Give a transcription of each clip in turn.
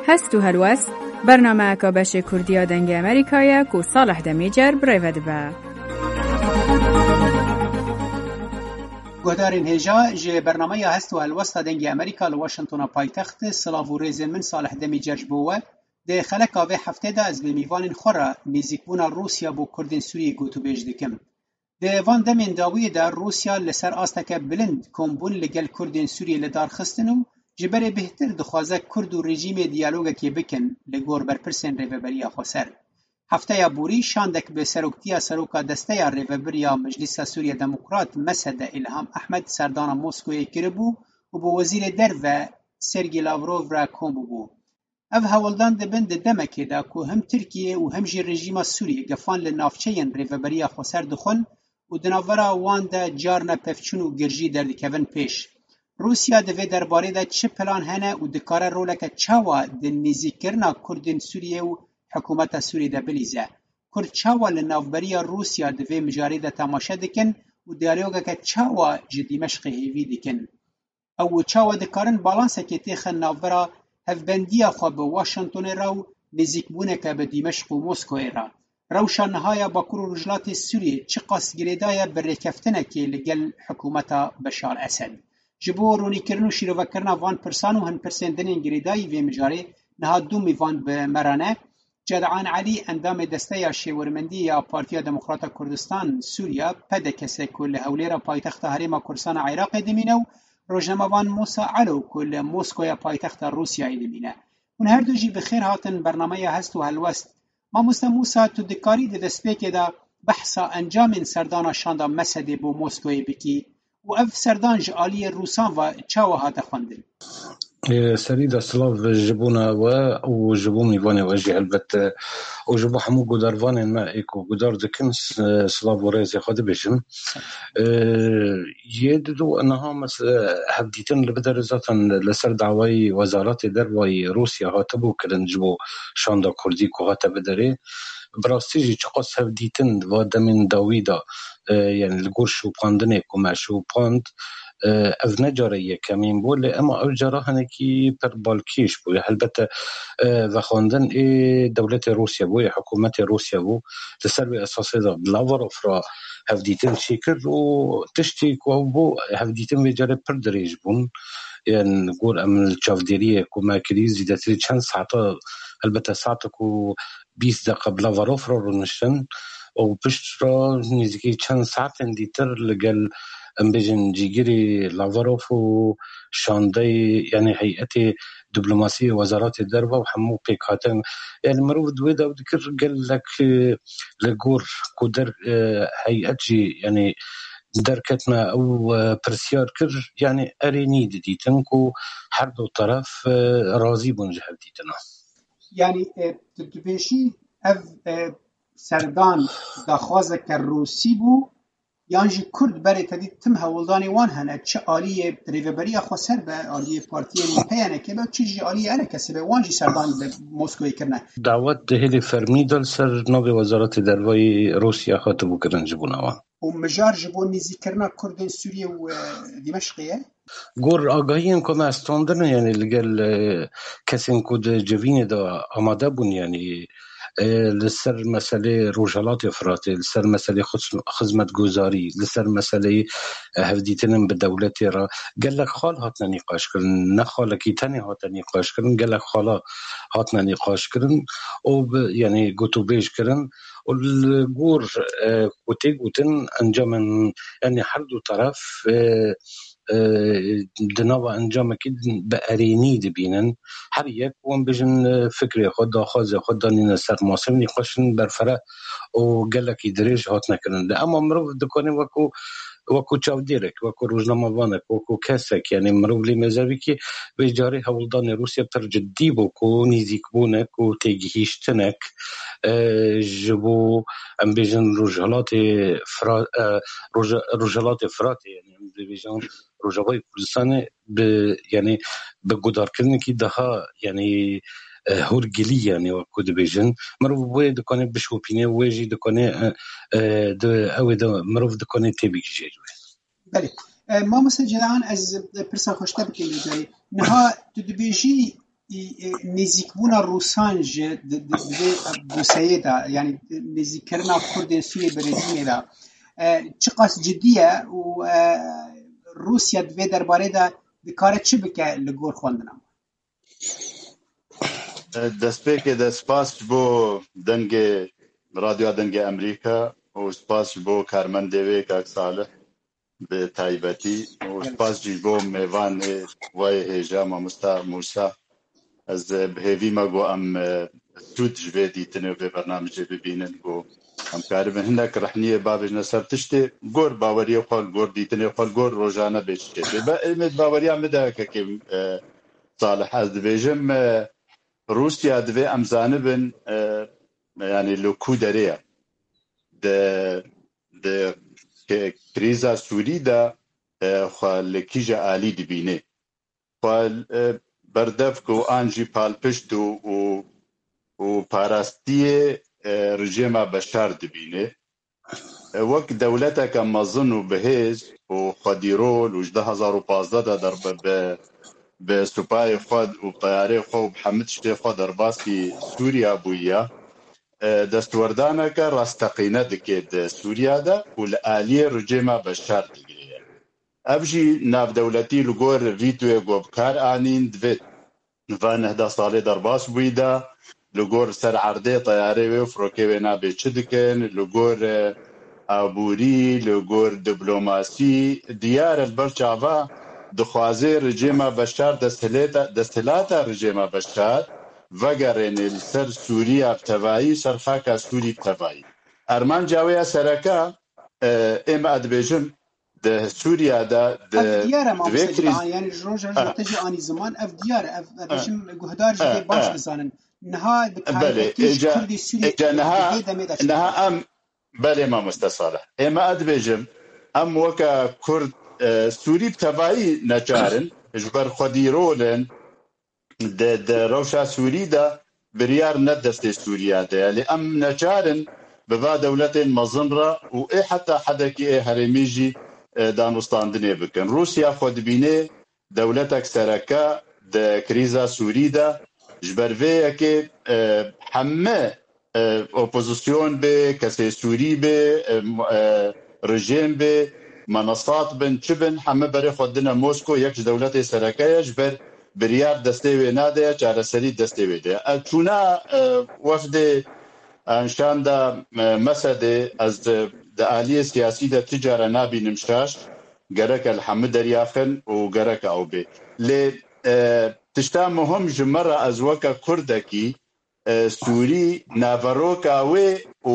هست و هلوست برنامه که بش کردیا دنگ امریکایی که صالح دمیجر برای با گهدارین هجا جه برنامه هست و هلوست دنگ امریکا لواشنطن پایتخت سلاو و ریز من صالح دمیجر بوه ده خلق آوه هفته ده از بمیوان خورا نیزیکبونا روسیا بو کردین سوریه گوتو بیج دکم. ده وان دمین داوی ده روسیا لسر آستک بلند کمبون لگل کردین سوریه لدار خستنو جبر بهتر دخوازه کرد و رژیم دیالوگه که بکن لگور برپرسن ریوبریا خوصر. هفته یا بوری شاندک به سروکتیا سروکا دسته یا ریوبریا مجلس سوریه دموکرات مسد الهام احمد سردان موسکوی کربو و با وزیر در و سرگی لاوروف را کومبو بو. اف هولدان دبن ده دمکه دا که هم ترکیه و هم جی رژیم سوریه گفان لنافچهین ریوبریا خوصر دخون و دناورا وان دا جارنا پفچون و گرجی دردکون پیش. روسیا دوی درباره دا چه پلان هنه و دکاره رولک چاوا ده نیزی کرنا کردین سوریه و حکومت سوریه دا بلیزه. کرد چاوا لنافبریا روسیا دوی مجاری دا تماشه دکن و دیالوگا که چاوا جدی مشق هیوی دکن. او چاوا دکارن بالانسه که تیخن نافبرا هفبندیا خواه به واشنطن راو نزیک بونه که به دیمشق و موسکوی را. روشان نهایا باکور و رجلات سوریه چه قاس گریدایا برکفتنه که لگل حکومت بشار اسد. جبو رونی کرن و شیرو وکرن وان پرسان و هن پرسندنین گریدایی و مجاری نها دو میوان به مرانه جدعان علی اندام دسته یا شیورمندی یا پارتیا دموکرات کردستان سوریا پده کسی کل هولیر پایتخت حریم کرسان عراق دمینو روزنامه‌وان موسی علو کل موسکو پایتخت روسیه دمینه. اون هر دو جی بخیر هاتن برنامه هست و هلوست. ما موسی تو دکاری ده دسپیک دا بحثا انجام سردان شاندا مسد بو موسکوی بکی و اف سردان جالی روسان و چاو هات خواندن. سريد سلاف جبونا و جبو ميواني واجي البته و جبو حمو قدروان ما ايكو قدر دكن سلاف وريزي خد بيجم يددو انها مس هديتن لبدر ذاتا لسر دعوي وزارات دربي روسيا هاتبو كرن جبو شاندا كردي كو هات بدري براستيجي چقاس هديتن وادمين داويدا يعني الگورش و پاندنه کمش و پاند اف نجاره کمین بول اما او جاره هنکی پر بالکیش بو البته و خواندن دولت روسیا بو حکومت روسیا بو لسر به اساس دا لاوروف را هفدیتن شکر و تشتی کو بو هفدیتن و جاره پر دریج بون يعني نقول ام الشافديريه كما كريز داتري چند ساعه البته ساعه کو 20 دقیقه لاوروف را نشن و پشت را نزدیکی چند ساعت دیتر لگل امبیجن جیگیری لاوروف و شانده یعنی هیئت دیپلماسی وزارات دربا و همو پیکاتن یعنی مروف دوی دا بذکر قال لك لگور کدر هیئت جی یعنی درکتنا او پرسیار کر یعنی ارینی دیتن کو هر دو طرف راضی بونجه دیتنا یعنی تبیشی سردان داخوازه که روسی بو یعنی کرد برای تدید تم هولدانی وان هنه چه آلی ریوبری خوصر به آلی پارتی نیپیانه که با چه جی آلی اله کسی به وانجی سردان به موسکوی کرنه دعوت دهلی فرمی دل سر نوی وزارت دروی روسیا خاطبو کرن جبونه وان و مجار جبو نیزی کرنه کردن سوریه و دمشقیه گور آگاهی که استاندن یعنی لگل کسی که جوین دا آماده بون یعنی لسر مسئله روجالات افراطی لسر مسئله خدمت گذاری لسر مسئله هفدیتنم به دولتی را گلک خال هاتنا نقاش کرن نخاله کی تنی هاتنا نقاش کرن گلک خالا هاتنا نقاش کرن او یعنی گوتو بیش کرن و الگور گوتی گوتن انجام یعنی هر دو طرف دنوا انجام کد به ارینی دبینن هر یک وان بجن فکری خود داخاز خود دانین سر ماسم نقاشن برفره و گلکی دریج هات نکنن اما مرو دکانی وکو چاودیرک وکو روزنامه‌وانک وکو کسک یعنی مرو لی مزوی که به جاری هولدان روسیا پر جدی بو کو نیزیک بونک و تگهیشتنک جبو ام بجن روجالات فرات یعنی ام بجن روجاوای کردستان به یعنی به گدار کردن که daha یعنی هورگلی یعنی وکو دبیجن مرو باید دکانه بشوپینه ویجی دکانه مرو دکانه تبیک جیجوه. بله ما مثلا جدعان از پرسان خوشته بکنیم جایی نها تو دبیجی نزیکبوونا رووسان ji divê doseyê de yanî nêzîkkirina Kurdên Sûriyê bi rejîmê de çi qas cidî ye û Rûsya di vê derbarê de dikare çi bike li gor xwendina? Destpêkê de spas ji bo dengê radyoya dengê Emerîka û spas ji bo karmendê wê Kak Salih bi taybetî û spas jî bo mêvanê wê hêja Mamosta Musa. Ez bi hêvî me got em stûd ji vê dîtinê vê bernamecê bibînin got em karibin hinek rehniyê bavêjine ser tiştê gor baweriyê xwe gor dîtinê xwe gor rojane bê çi tê be em baweriya me de hekekê Salih ez dibêjim Rusya divê em zanibin yanî li ku derê ye di krîza Sûrî de xwe li kîja alî dibîne xwe berdevk û an jî palpişt û parastiyê rejêma Beşar dibîne wek dewleteke mezin û bihêz û xwedîrol û ji 2015 de derbe bi supayê xwe û teyarê xwe û bi hemû tiştê xwe derbasî Sûriya bûye destwerdانeke rasteqîne dike di Sûriya de û li aliyê rejêma Beşar digiriye. Ev jî navdewletî li gor vîtoyê got bi kar anîn divê va 19 salê derbas bûyî de li gor ser erdê teyarê wê û firokê wê nabê çi dikin li gor aborî li gor diplomasî diyar el ber çava dixwaze rejêma Beşar desthilata rejêma Beşar vegerêne li ser Sûriya bi tevahî ser xaka Sûrî bi tevahî. Ermanca wê ya sereka em dibêjim di Sûriya de diyar e mamostacı yani roja te jî anî ziman ev diyar ev jim guhdar jî baş bizanin niha di taybetî Kurdî Sûriyê niha em belê mamoste Salih em dibêjim em weka Kurd Sûrî bi tevahî neçarin ji ber xwedîrolin di rewşa Sûrî de biryar ne destê Sûriya de yani em neçarin bi va dewletên mezin re û ê heta hedekî ê herêmî jî danûstandinê bikin. Rûsya xwe dibîne dewletek sereke di krîza Sûrî de ji ber vê yekê heme opozîsyon bê kesê Sûrî bê rejêm bê menasat bin çi bin heme berê xwe dine Mosko yek ji dewletê sereke ye ji ber biryar destê wê nade çareserî destê wê de. Çûna wefdê şanda Mesedê ez di aliyê siyasî de ti care nabînim şaş gerek el hemû deryaxin û gerek ew bê. Lê tişta muhim ji me re ez weke Kurdekî Sûrî naveroka wê û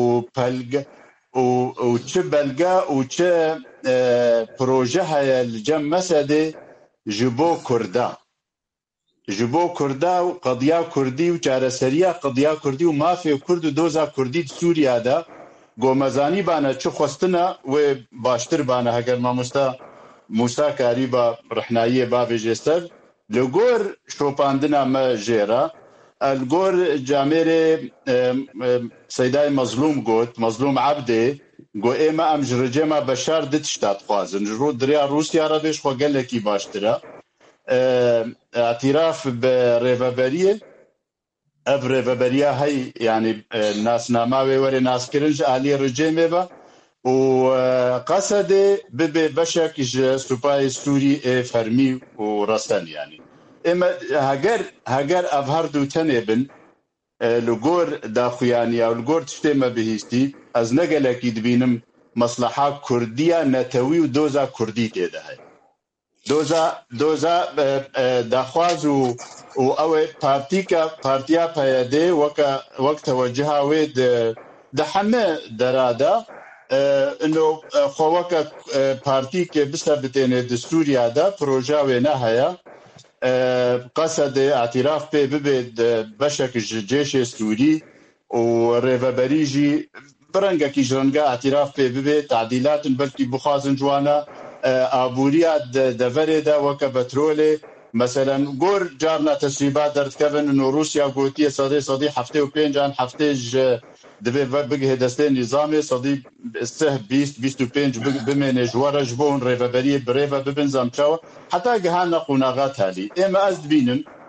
çi belge û çi proje heye li cem Mesedê ji bo Kurda. Ji bo Kurda û qediya Kurdî û çareseriya qediya Kurdî û mafê Kurd û doza Kurdî di Sûriya de gomezanî bane çi xwestina wê baştir bane heger mamosta Musa karî ba rehnayiyê bavêjê ser li gor şopandina me jêra li gor camêrê Seydayê Mezlûm got Mezlûm Ebdê got ême em ji rejêma Beşar di tişta dixwazin ji diriya Rûsya re vê xwe gelekî baştir e اعتراف به رهبریه ev rêveberiya hey yani nasnama wê were naskirin ji aliyê rejêmê ve û qesedê bibe beşek ji supayê Sûrî ê fermî û resten yani. Ême heger ev her du tenê bin li gor daxuyaniya li gor tiştê me bihîstî ez ne gelekî dibînim mesleha Kurdiya netewî û doza Kurdî têde heye. Doza daxwaz û ew ê partiya PYD wek teweceha wê di heme dera de xwe weke partîkê bisebitêne di Sûriya de proja wê ne heye qesedê etiraf pê bibe beşek ji cêşê Sûrî û rêveberî jî birengekî ji renga etiraf pê bibe tadîlatin belkî bixwazin ciwana aboriya deverê de weke petrolê mesela gor carna tesrîbat derdikevin û Rûsya gotiye sedî heftê û pênc an heftê ji divê bigihê destê nîzamê sedî sih bîst û pênc bimêne ji were ji bo hûn rêveberiyê bi rêve bibin zemçawa heta giha neqûnaxa talî. Ême ez dibînim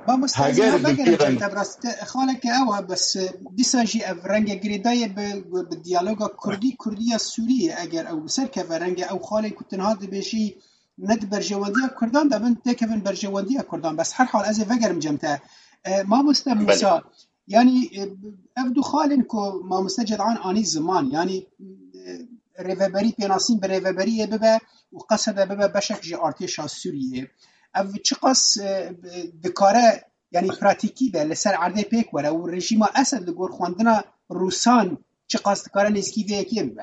با مستعزی هەگەر ها بگرم بگیرن جمتا براست خالك اوه بس دیسا جی اف رنگ گریدای بدیالوگا کردی سوریه اگر او سر که رنگ او خاله کتنها دبیشی ند برجواندی کردان دبن تکفن برجواندی کردان بس هر حال از بگرم جمتا ما مست موسى يعني افدو خالن كو ما مستجدعان اني زمان يعني ريفبري بيناسين بريفبريه ببا وقصد ببا بشك جي ارتيشا سوريه اف تشقص بكاره يعني براتيكي به لسر عرضه بيك ولا والرجيم اسد لغور خواندنا روسان تشقص كاره نسكي فيكي ببا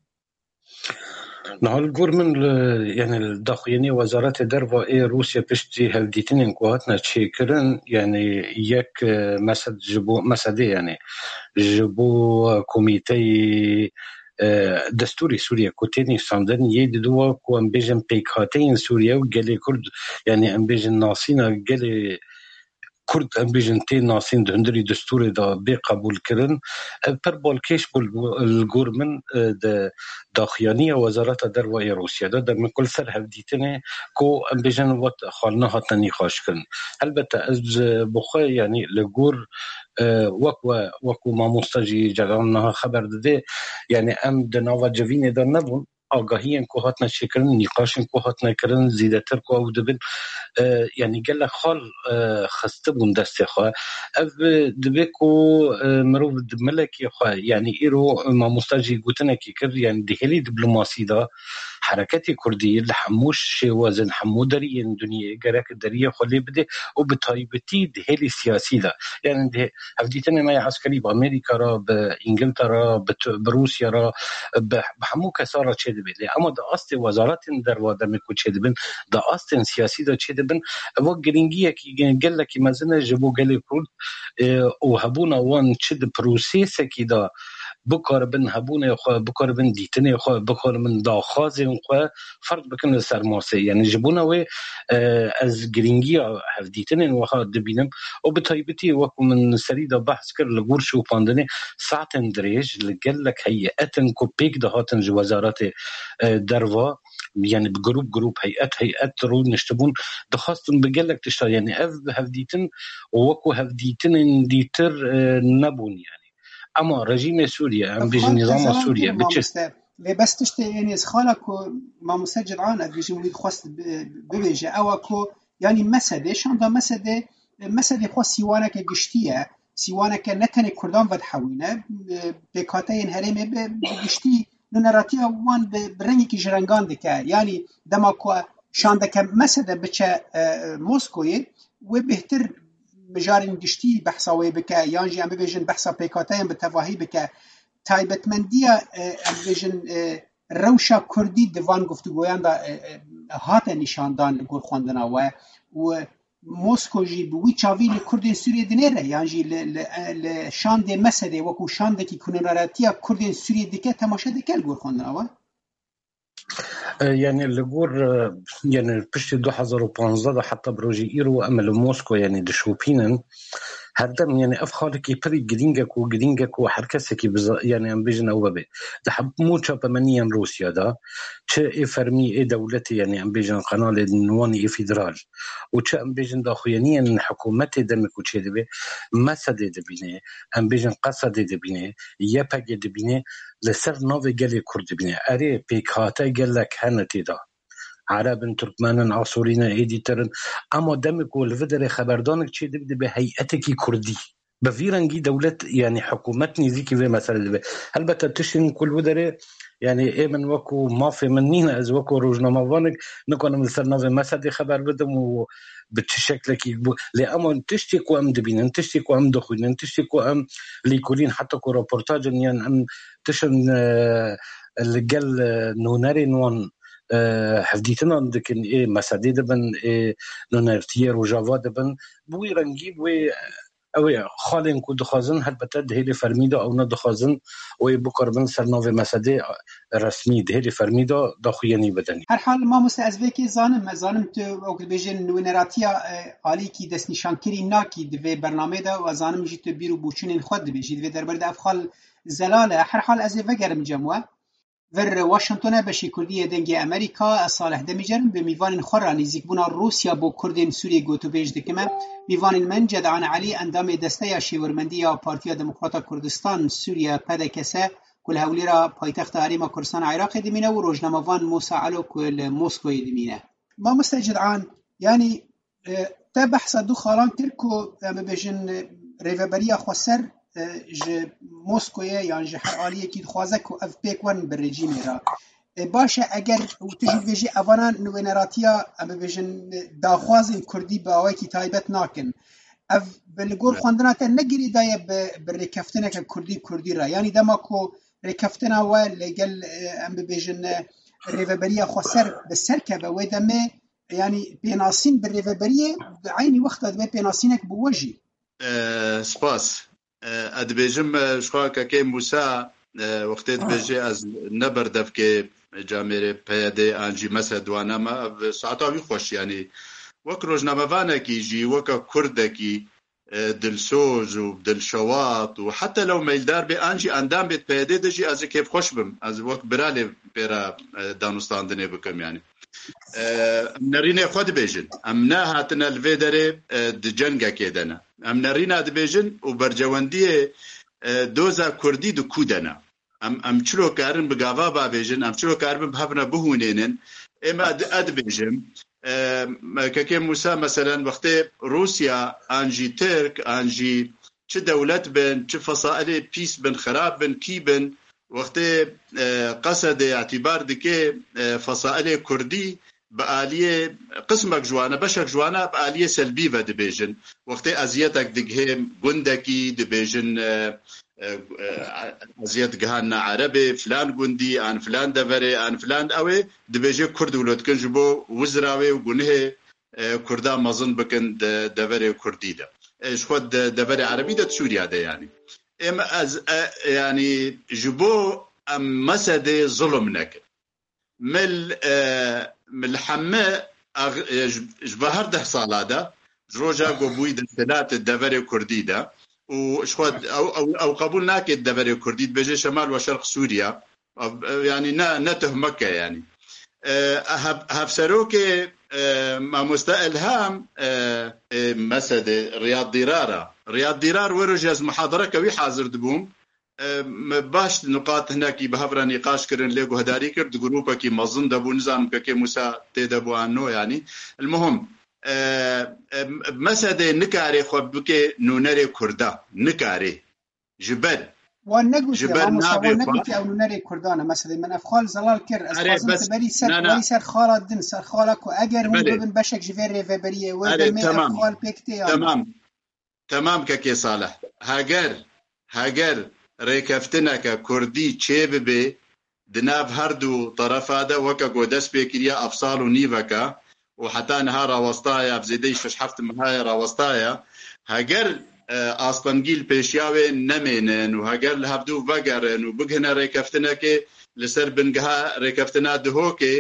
نهال گورمن يعني الداخلية وزارة دروا روسيا بشتي هلديتين كوهاتنا تشيكرن يعني يك مسد جبو مسدي يعني جبو كوميتي دستوري سوريا كوتيني ساندن يددوا كو امبيجن بيكاتين سوريا وقالي كرد يعني امبيجن ناصينا قالي كرد امبيجن تي ناصين دهندري دستوري دا بقبول كرن پر بالكيش بالجورمن داخيانية وزارة دروا روسيا دا من كل سر هفديتني كو امبيجن وات خالنا هاتنا نيخاش كرن البته از بخوي يعني لجور وكو ما مستجي جرالنا خبر ده يعني ام دناوا جوين دا نبون آگاهی کو هاتنا شکرن نقاش کو هاتنا کرن زیادتر کو او دبن يعني قال لك خال خستبون دست خو اف دبكو مروف ملكي خو يعني ايرو ما مستجي قوتنا كي كر يعني دهلي دبلوماسي دا حركتي كردي الحموش شي وزن حمودري الدنيا جراك الدريه خلي بده وبتايبتي دهلي سياسي دا يعني ده هفديتنا ما عسكري بامريكا را بانجلترا بروسيا را بحمو كساره چه دبل اما دا است وزارت در وادم کو چه دبن دا است سیاسی دا چه دبن و گرینگی کی قال لك مثلا جبو قال كل وهبونا وان چد پروسس کی دا بکار بن هبونه خو بکار بن دیتنه خو بکار من دا خازه خو فرق بکن سرماسه يعني جبونا و از گرینگی هفدیتنه و خا دبینم او بتایبتی وک من سریدا بحث کر لګور شو پاندنه ساعتن دريج قال لك هيئتن کو پیک د هاتن وزارت دروا يعني بجروب هيئات رو نشتبون دخاستن بقلك تشتغل يعني اف هفديتن ووكو هفديتن ديتر نبون يعني اما رجيم سوريا ام بيجي نظام سوريا بس تشتي يعني خالكو ما مسجل عنا بيجي وليد خواست ببيجي اوكو يعني مسده شاندا مسده خو سيوانا كجشتيه سيوانا كنتن كردان ودحوينه بكاتين هرمه بجشتي نراتيا وان برنگی که جرنگان دکه یعنی دما کو شانده که مسده بچه موسکوی و بهتر بجارین گشتی بحثاوی بکه یعنی هم ببیجن بحثا پیکاتایم بتواهی بکه تایبتمندیا ببیجن روشا کردی دوان گفتگویان دا هات نشاندان لگور خوندنا و موسکو جی بوی چاوی لکردین سوریه دنیره یعنی جی لشانده مسده وکو شانده که کنوناراتیا کردین سوریه دکه تماشه دکه لگور خوندنا يعني لجور يعني بشتي 2015 حتى بروجي إيرو أمل موسكو يعني دشوبينن هردم يعني أفخالك يبري جرينجك وحركسك يعني أم بيجن أو ببي ده حب موشا بمنيا روسيا ده شيء فرمي دولتي يعني أم بيجن قناة نواني فيدرال وش أم بيجن داخليا حكومتي دمك وش دبي مسد دبينه أم بيجن قصد دبينه يبقى دبينه لسر نوفي جالي كرد بينه أري بيكاتا قال لك هنتي ده عرب تركمان عصورين ايديترن اما دمك والفدر خبردانك چه دبده به هيئتك كردي بفيرنجي دولة يعني حكومتني زيكي في مسألة البته تشين كل ودره يعني ايه من وكو ما في منينا از وكو روجنامه وانك نكون من سرنا في مسألة خبر بدم و بتشكلك لأما تشتكوا ام دبين تشتكوا ام دخولين تشتكوا ام ليكولين حتى كو رابورتاج يعني ام تشن اللي قال نوناري نوان حفديتنا عندكن إيه مسادي دبن إيه نونرتير وجافا دبن بوي رنجيب وي أوي خالين كود خازن هل بتد هيلي فرميدا أو ندخازن وي بكربن سرناوي مسادي رسمي هيلي فرميدا داخيني بدني هر حال ما مستعزبكي زانم تو او بيجن نونراتيا عالي كي دس نشان كري ناكي دبي برنامه دا وزانم جيت بيرو بوچين خود بيجي دبي دربر دا افخال زلاله هر حال از وگرم جموا ور واشنطن بشی کردی دنگی امریکا صالح دمیجرن به میوان خورا نزیک بونا روسیا بو کردین سوریه گوتو بیج دکمه میوان من جدعان علی اندام دسته شیورمندی یا پارتیا دموکراتا کردستان سوریه پدکسه کل هولی را پایتخت هریما کردستان عراق دمینه و روزنامه‌وان موسی علو کل مسکو دمینه ما مستجدعان يعني تا بحث دو خالان تركو ببجن ريفابريا خسر ج موسكويا يعني ج حاليه كي خوازكو اف بيك 1 بالرجيم را باشا اگر وتجي بيجي افانا نوينراتيا ببجن داخواز كردي باوي كي تايبت ناكن اف بالقول خواندنا نگري داي بالركفتنا كردي را يعني دماكو ركفتنا ولقل ام ببجن ريفابريا خسر بالسركبه ودمه يعني بيناسين بالريفابريه بعيني وقت ادبي بيناسينك بوجي سپاس ادبيجم شخواكا كي موسى وقت ادبيجي از نبر دفك جاميري بيدي انجي مسد وانا ما ساعتاوي خوش يعني وك روجنامه‌وانا كي جي وك كردكي دلسوز و دلشوات وحتى لو ميلدار بانجي اندام بيت بيدي دجي از كيف خوش بم از وك برالي بيرا دانستان دني بكم يعني نرينا خود بيجن امنا هاتنا الفيدري دجنگا كيدنا ام نرينا دبيجن وبرجوانديه دوزا كردي دو كودنا ام چلو كارن بغاوا با بيجن ام چلو كارن بهبنا بهونينن اما ادبيجن كاكي موسى مثلا وقت روسيا انجي ترك انجي چه دولت بن چه فصائل بيس بن خراب بن كي بن وقت قصد اعتبار دكي فصائل كردي بآلية قسمك جوانا بشك جوانا بآلية سلبية دبيجن وقت أزيتك دقهم قندكي دبيجن أزيت قهانا عربي فلان قندي عن فلان دفري عن فلان أوي دبيجي كرد ولد كنجبو وزراوي وقنه كردا مظن بكن دفري كردي ده إيش خود دفري عربي ده سوريا ده يعني يعني جبو أم مسد ظلم نك مل الحماء جبهر ده صالادة روجا قبوي دستلات الدفري كردي ده وشخد أو قبول ناك الدفري كردي بجي شمال وشرق سوريا يعني نته مكة يعني هفسروك ما مستقلهام مسد رياض ديرار ورجز محاضرة كوي حاضر دبوم باش نقاط هناك بهفرا نقاش كرن ليغو هداري كرد جروبا كي مظن دبو نظام كي موسى تدبو عنه يعني المهم مسد نكاري خبك نونري كردا نكاري جبل جبل نابي او نونري كردانا مثلا من افخال زلال كر اساسا بري سر خاله دن سر خالك واجر هم بن بشك جفير ريفابريه ودمي افخال بيكتي تمام كي صالح هاجر ريكفتنك كردي تشيب بي دناب هردو طرف هذا وكا قودس بيكريا افصال ونيفكا وحتى نهار وسطايا بزيديش فش حفت مهايرا وسطايا هاجر أصلاً بيشياوي نمينن وهاجر لهبدو فقرن وبقهنا ريكفتنك لسر بنقها ريكفتنا دهوكي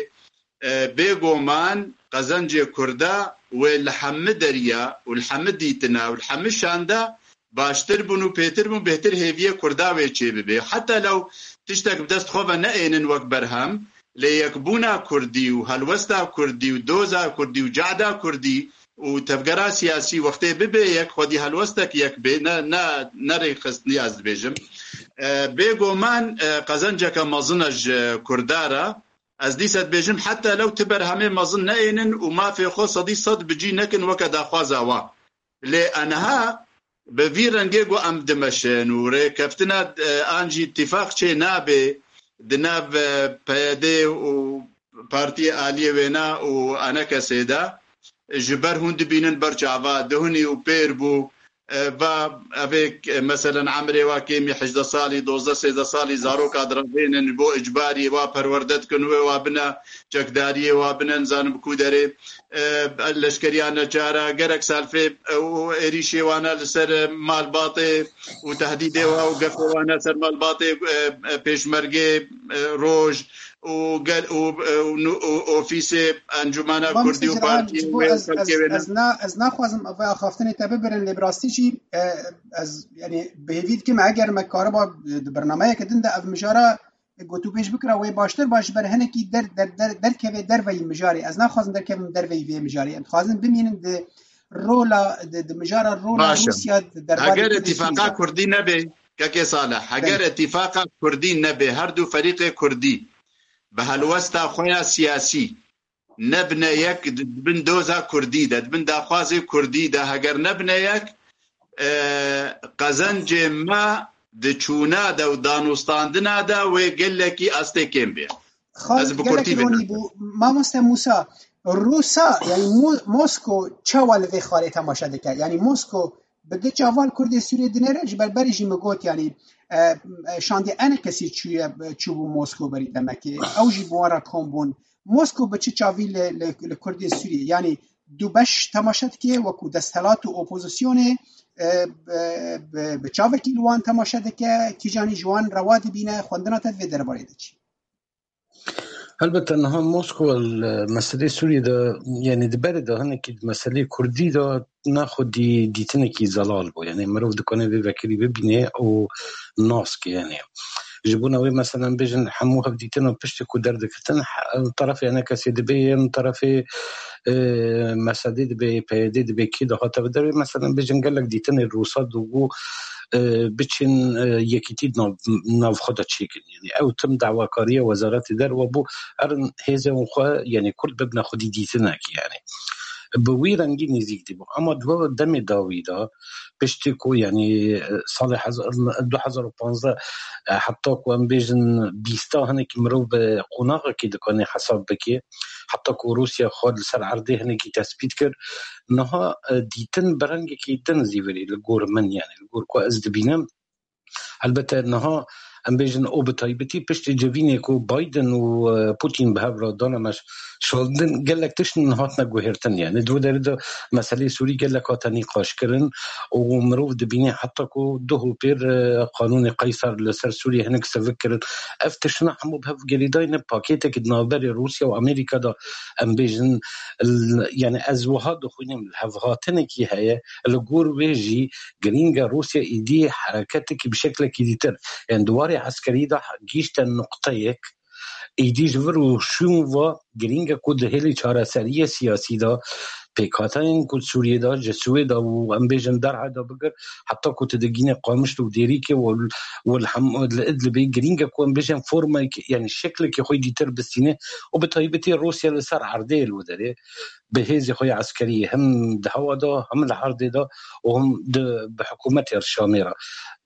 بيقومان قزنجي كردا والحمد دريا والحمد ديتنا والحمد شاندا باشتر بنو بيتر بن بهتر هيفيه كردا ويتشي بي حتى لو تشتك بدست خوفا نائنن وكبرهم ليكبونا كردي وهلوستا كردي ودوزا كردي وجعدا كردي وتفقرا سياسي وقت ببي يك خدي هلوستك يك بي نا ريخستني از بيجم بيقو من قزنجك مظنج كردارا از دي سد بيجم حتى لو تبر همي مظن نائنن وما في خو صدي صد بجي نكن وكدا خوازاوا لأنها بفيرنجيقو ام دمشن وريكفتنا انجي اتفاق چه نابي دناب پيدي و بارتي آلية وينا و انا كسيدا جبر هند بينن برجعوا دهني وبيربو با افيك مثلا عمري واكيمي 11 سالي 12 13 سالي زارو قادرين بو اجباري وا پروردت كنو وا بنا چكداري وا بنا نزان بكودري لشكريانا جارا غرك سالفه او اريشي وانا لسر مال باطي وتهديد وقف وانا سر مال باطي بيشمرغي روج وقال اوفيس انجمانا كردي وبارتي از نخوازم اول خافتنی تببرن لبراستیجی از يعني بهوید که اگر مکاربا برنامه کدن ده اف مجارا گوتو پیش بکره و باشتر باش بر هنکی در که در وی مجاری از نخوازن در که در وی مجاری خواستن ببینن د رولا د مجارا رولا روسیا در اگر اتفاقا کردی نبه که صالح اگر اتفاقا کردی نبه هر دو فریق کردی به هلوستا خویا سیاسی نبنه یک بن دوزا کردی ده بن داخوازی کردی ده اگر نبنه یک قزنج ما د چونا ده و دانوستاندنا ده و گلکی استه کم بی از بکرتی بینن ما مست موسا روسا یعنی موسکو چوال وی خالی تماشا دکر یعنی موسکو بده چوال کردی سوریه دنرج بربری جی مگوت یعنی شاندی ان کسی چوبو موسکو بری دمکی او جی بوارا کمبون موسکو بچه چاوی لکردی سوریه یعنی دو بش تماشا که وکو دستلات و اپوزیسیون بچاوه کی لوان تماشا دکه کی جانی جوان روادی بینه خوندناتت وی درباره دچی البته انها موسکو المسألة سوريا ده يعني دبر ده هن كي مسألة كردي ده ناخد ديتنا كي زلال بو يعني مروف دكانه بفكري ببينه او ناس كي يعني جبونا وي مثلا بيجن حموها بديتنا بشتي كودر دكتن طرف يعني كسي دبي طرف مسألة دبي بيدي دبي كده حتى بدر مثلا بيجن قال لك ديتنا الروسات دوغو بچین یکیتی ناو خدا چیکن یعنی او تم دعواکاری وزارت در و بو ارن هیزه اون خواه یعنی کرد ببنا خودی دیتنه کی یعنی بوی رنگی نزیک دی بو اما دو دم داویدا پشتی کو یعنی سال 2015 حتی کو ام بیجن بیستا هنه که مرو به قناغه که دکانه حساب بکی حتی کو روسیا خود سر عرضه هنه که تثبیت کرد نها دیتن برنگ که دن زیوری لگور من یعنی لگور کو از دبینم البته نها ام بیجن او بتایبتی پشت جوینه کو بایدن و پوتین به هفرا دانمش شالدن گلک تشن هات نگوهرتن یعنی دو درده مسئله سوری گلک هاتنی قاش کرن و مروف دبینه حتی کو دو پیر قانون قیصر لسر سوری هنک سفک کرن افتشنا همو به هف گریدای نپاکیت که نابر روسیا و امریکا دا ام بیجن یعنی از وها دخونیم الهفغاتن کی هیا لگور ویجی گرینگ روسیا ایدی حرکت که بشکل که دیتر یعنی دوار عسكري ده جيشت النقطة يك ايدي جبرو شون و گرینگ کود هلی چاره سریه سیاسی ده پیکاتن کود سوریه ده جسوه ده و ام بیجن درعه ده بگر حتی کود دگین قامشت و دیری که والادل بی گرینگ کود ام بیجن فرمه یعنی شکل که خوی دیتر بسینه و به طایبتی روسیا لسر عرده الو داره به هیزی خوی عسکری هم ده هوا ده هم العرده ده و هم به حکومت ارشاميره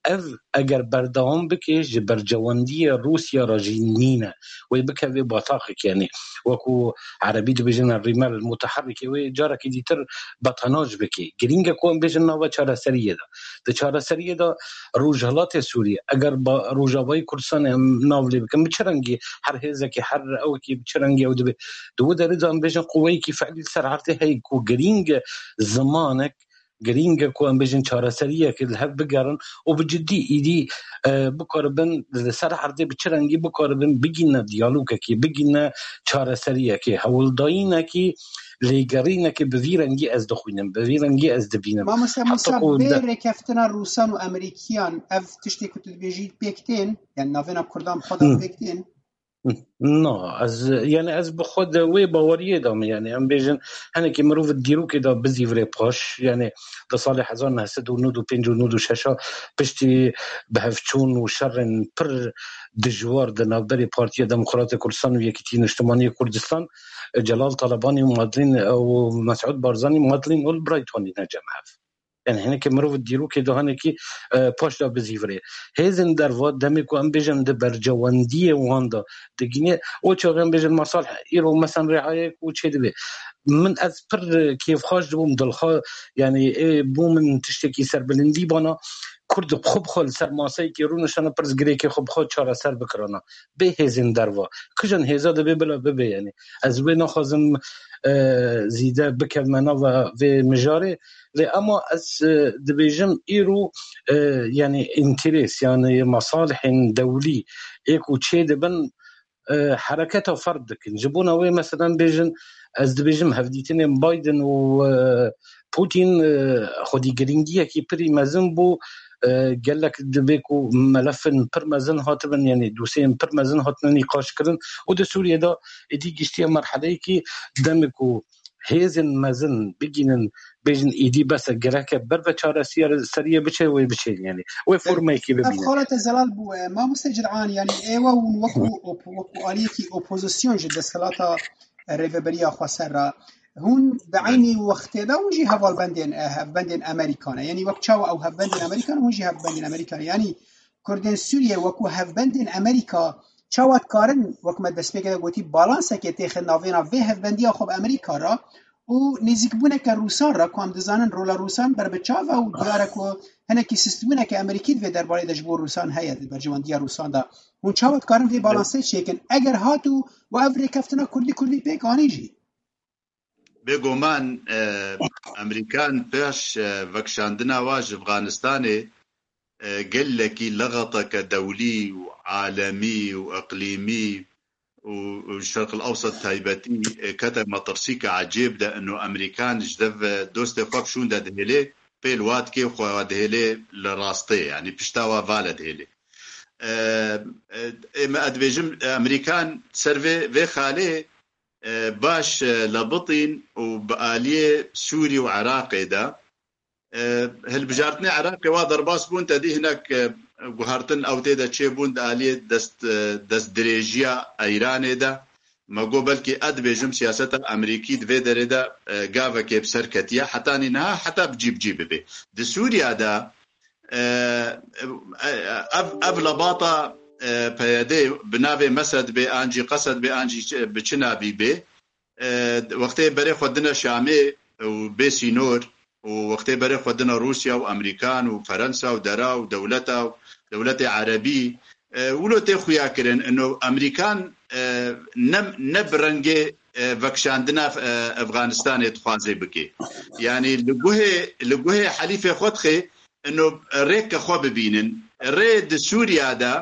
اگر بردام بکش جبر جواندی روسیا راجینینه و بکوی باطاقك يعني وكو عربي دو بيجن الرمال المتحركه و جارك ديتر بطناج بكي گرینگ كون بيجن نوا چاره سریه ده چاره سریه ده روجالات سوريا اگر با روجاوي كردستان ناولي بكم بچرنگي هر هزه كي هر او كي بچرنگي او دو درزان بيجن قوي كي فعل سرعته هي كو گرینگ زمانك گرینگ کو ام بیجن چاره سریه که الهب بگرن و بجدی ایدی بکاربن سر عرضه بچرنگی بکاربن بگین دیالوگ کی بگین چاره سریه که هولداینه کی لیگرینه که بویرنگی از دخوینم بویرنگی از دبینم ما مثلا بیر کفتنا روسان و امریکیان اف تشتی که تبیجید بیکتین یعنی ناوینا کردام خدا بیکتین نه از یعنی از بخود وی باوریه دام یعنی ام بیجن هنه که مروف دیرو که دا بزیوره پاش یعنی دا سال 1995 و 96 پشتی به هفچون و شرن پر دجوار دا نابری پارتی دموکرات کردستان و یکیتین اجتماعی کردستان جلال طالبانی و مادلین و مسعود بارزانی مادلین اول برایتوانی نجم هف يعني هنا كمرو ديرو كده هنا كي باش دا بزيفري هزن دروات دمكو ام بيجن د برجوانديه واندا دغني او چوغن بيجن مصالح ايرو مثلا رعايه و چدبي من از پر كيف خاش دوم دلخا يعني بومن تشتكي سربلندي بانا کرد خوب خال سر ماسایی که رونشان پرز گری که خوب خود چاره سر بکرانا به هزین دروا کجان هزاده به بلا ببه یعنی از وی نخوازم زیده بکرمنا و مجاره لی اما از دبیجم ایرو یعنی انتریس یعنی مصالح دولی ایکو چه دبن حرکت فرد دکن جبونا وی مثلا بیجن از دبیجم هفدیتین بایدن و پوتین خودی گرینگیه که پری مزن بو قال لك دبيكو ملف برمزن هاتبن يعني دوسين برمزن هاتن نقاش كرن وده سوريا دا ادي جشتي مرحله كي دمكو هيزن مزن بيجين بيجن ايدي بس جراك بربه چاره سريه بچه وي بچه يعني وي فورماي كي ببين خالت زلال بو ما مستجدعان يعني ايوا وكو اليكي اوبوزيسيون جد سلاطه ريفبريا خسر هون بعيني وقت دا ونجي هفال بندين امريكان يعني وقتشاو او هفبندين امريكان ونجي هفبندين امريكان يعني كردن سوريا وكو هفبندين امريكا چاوات کارن وکمت دسپیکه گویی بالانس که تیخ ناوینا به هفبندی خوب امریکا را و نزیک بونه که روسان را که هم دزانن رولا روسان بر بچاو و دیاره که هنه که سیستمونه که امریکید و درباره دجبور روسان هید بر جواندی روسان دا هون چاوات کارن وی بالانسه چیکن اگر هاتو و افری کفتنا کلی پیکانی جی بگو من امریکان پیش وکشاندنا واج افغانستانه قال لك لغطك دولي وعالمي وإقليمي والشرق الأوسط تايبتي كتب مطرسيك عجيب ده إنه أمريكان جدف دوست خواب شون ده دهلي بيلوات كي خواه دهلي لراستي يعني بشتاوا فالة دهلي ما أدبيجم أمريكان سرفي في خالي باش لبطين وبآلية سوري وعراقي ده هل بجارتني عراقي وادر باس بون تدي هناك غهرتن او تيدا تشي بون آلية دست دريجيا ايراني دا ما قو بلكي اد بيجم سياسة امريكي دوي داري دا قاوة كيب سركتيا حتى نها حتى بجيب بي دي سوريا دا اب لباطا بيادي بنابي مسد بي انجي قصد بي انجي بچنا بي وقتی برای خودنا شامي وبي سينور ووقتی برای خودنا روسيا وامريكان وفرنسا ودرا ودولتا دولة عربي ولو تخويا كرن انه امريكان نبرنگه وكشاندنا افغانستان يتخوازي بكي يعني لقوه حليفة خودخي انه ريك خو ببينن ريد سوريا دا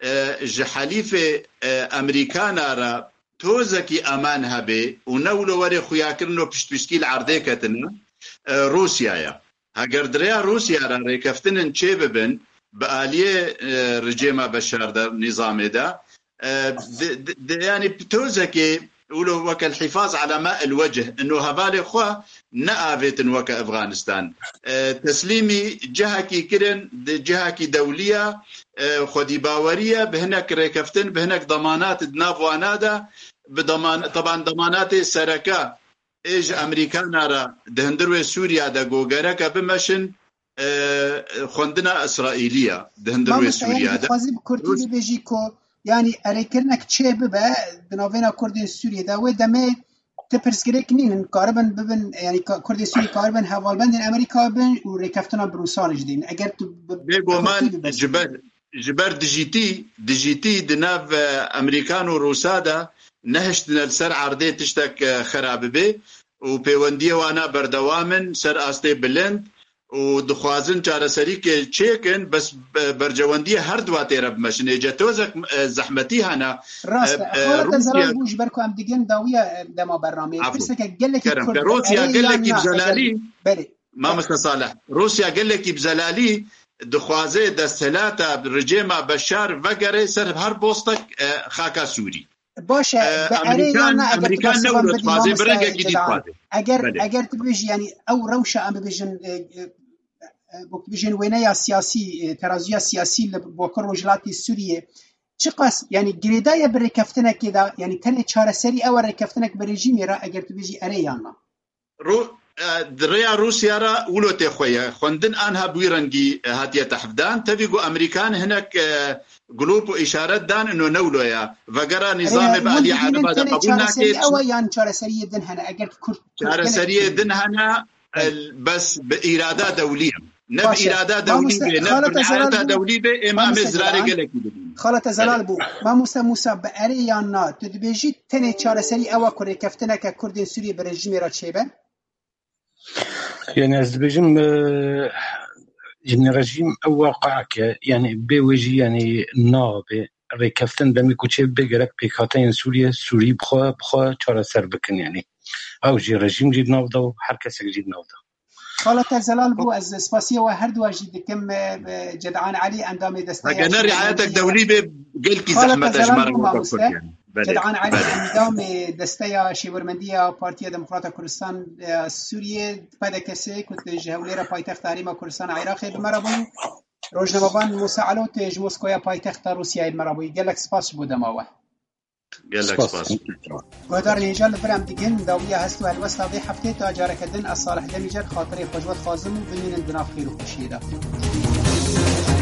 حليفة امريكانا را توزكي امان هبه ونولو وري خويا كرنو بشتبشكيل عرضي كتنا روسيا يا هاگر دريا روسيا را ريكفتنن چه ببن بآلية رجيمة بشار دا نظام دا يعني بتوزكي ولو وك الحفاظ على ماء الوجه انه هبالي خواه نآفيتن وك افغانستان تسليمي جهكي كرن جهكي دولية خودي باورية بهناك ريكفتن بهناك ضمانات دنافوانا دا بضمان طبعا ضمانات سركة ايج امريكانا را دهندروي سوريا دا غوغركا بمشن خوندنا اسرائيليه دهندروي سوريا دا خوازي بكردي بيجيكو يعني اريكرنك تشي ببا بنوفينا كردي سوريا دا ودمه تبرسكريك نين قاربن ببن يعني كردي سوريا قاربن هوالبند امريكا بن وريكفتنا بروسان جدين اگر بيغومان جبر ديجيتي دناف امريكان وروسا دا نهشتنا السر عرضي تشتك خراب بي وبيونديه وانا بردوامن سر استي بلند ودخوازن چاره سری که چیکن بس برجواندی هر دو تیرب مشنه جتوزک زحمتی هنا روسيا بوش بركو ام دیگن داویه دما برنامه فرسك قالك روسيا قالك بزلالي ما متصالح روسيا قالك بزلالي دخوازه دستلاتا رجيمه بشار وغيره سر هر بوستك خاكا سوري باشه امریکان نورد فازی برنگه جدید فازی اگر تبیش يعني او روشه ام بيجن وينيا سياسي ترازيا سياسي بوكر وجلاتي سوريا چقاس يعني جريدايا بركفتنا كده يعني تاني چاره سري او ركفتنك بريجيم را اگر تبيجي اريانا دريا روسيا را ولوتي خويا خوندن انها بويرنجي هاتيه تحفدان تبيغو امريكان هناك قلوب وإشارات دان إنه نولويا وقرا نظام بعدي عرب هذا قبولنا كيف أو يعني شارع سرية دنهنا أجر كرت شارع سرية دنهنا بس بإرادة دولية نب إرادة دولية نب إرادة دولية إمام إزرائيل قالك خالة زلال بو ما موسى بأريانا تدبيجي تاني شارع سرية أو كوري كفتنا ككردين سوريا برجيم راتشيبا يعني أزبيجم يعني رجيم أو واقعك يعني بوجي يعني نابه ركفتن دمی کوچه بگرک پیکاتین سوری بخوا چاره سر بکن يعني او جي رجيم جديد نافده و هر کسی جديد نافده خالة زلال بو از سپاسیه و هر دو اجی دکم جدعان علی اندام دسته اگر رعایتك دولي بقلكي زحمة اجمار وتفكر جدعان علی اندام دسته شیورمندی پارتی دموکرات کردستان سوریه پدا کسی کت جهولیر پایتخت حریم کردستان عراق بمرابوی روزنامه‌بان موسی علوت جمسکویا پایتخت روسیه بمرابوی گلک سپاس بودماوه قالك سپاس گودار نيجال برام ديجن داوية هستو هالوسطى ضي حفتي تاجارة كدن الصالح دميجر خاطري خجوات خازم وبنين الدناف خير وخشيرة